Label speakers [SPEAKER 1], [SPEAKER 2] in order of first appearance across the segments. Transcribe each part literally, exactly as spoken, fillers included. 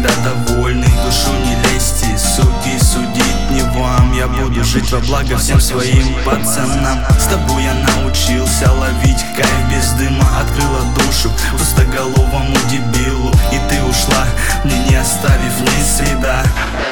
[SPEAKER 1] всегда довольны. Душу не лезьте, суки, судить не вам. Я буду жить во благо всем своим пацанам. С тобой я научился ловить кайф без дыма. Открыла душу пустоголовому дебилу, и ты ушла, мне не оставив ни следа.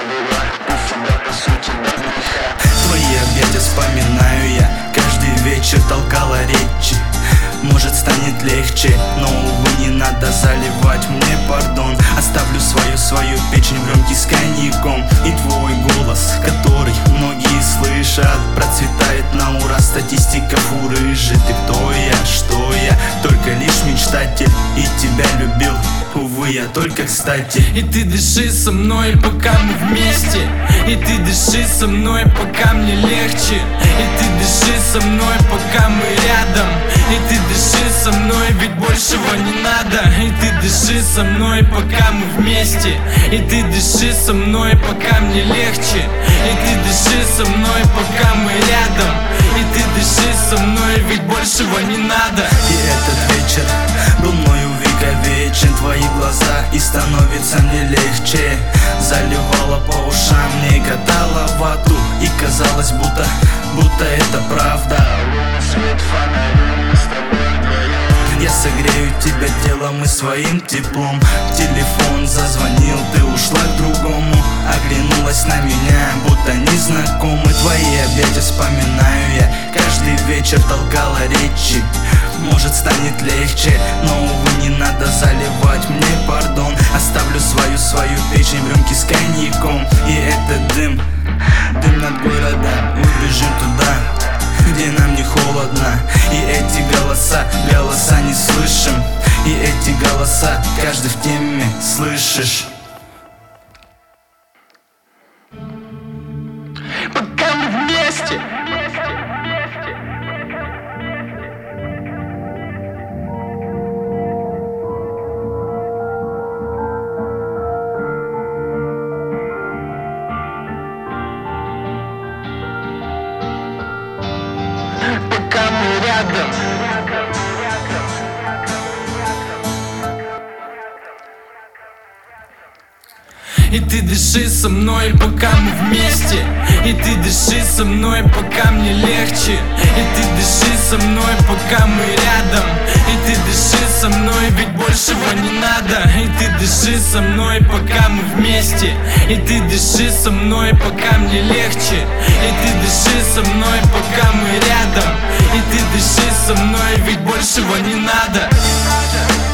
[SPEAKER 1] Твои объятия вспоминаю я, каждый вечер толкала речи. Может, станет легче, но, увы, не надо заливать мне пардон. Оставлю свою, свою печень в рюмке с коньяком. И твой голос, который многие слышат, процветает на ура, статистика фуры же. Ты кто я, что я, только лишь мечтатель, и тебя любил, увы, я только кстати.
[SPEAKER 2] И ты дыши со мной, пока мы вместе. И ты дыши со мной, пока мне легче. И ты дыши со мной, пока мы рядом. И ты дыши со мной, ведь большего не надо. И ты дыши со мной, пока мы вместе. И ты дыши со мной, пока мне легче. И ты дыши со мной, пока мы рядом. И ты дыши со мной, ведь большего не надо.
[SPEAKER 1] И этот вечер был мною вековечен. Твои глаза, и становится мне легче. Заливала по ушам, не катала вату. И казалось, будто, будто это правда. Свет фонаря, с тобой вдвоем. Я согрею тебя телом и своим теплом. Телефон зазвонил, ты ушла к другому. Оглянулась на меня, будто незнакомый. Твои объятия вспоминаю я, каждый вечер толкала речи. Может, станет легче, но, увы, не надо заливать мне пардон. Оставлю свою, свою печень в рюмке с коньяком. И этот дым, дым над городом. Убежим туда, где нам не холодно. И эти голоса, голоса не слышим. И эти голоса, каждый в теме, слышишь?
[SPEAKER 2] Пока мы вместе. Пока мы рядом. И ты дыши со мной, пока мы вместе. И ты дыши со мной, пока мне легче. И ты дыши со мной, пока мы рядом. И ты дыши со мной, ведь большего не надо. И ты дыши со мной, пока мы вместе. И ты дыши со мной, пока мне легче. И ты дыши со мной, пока мы рядом. И ты дыши со мной, ведь большего не надо.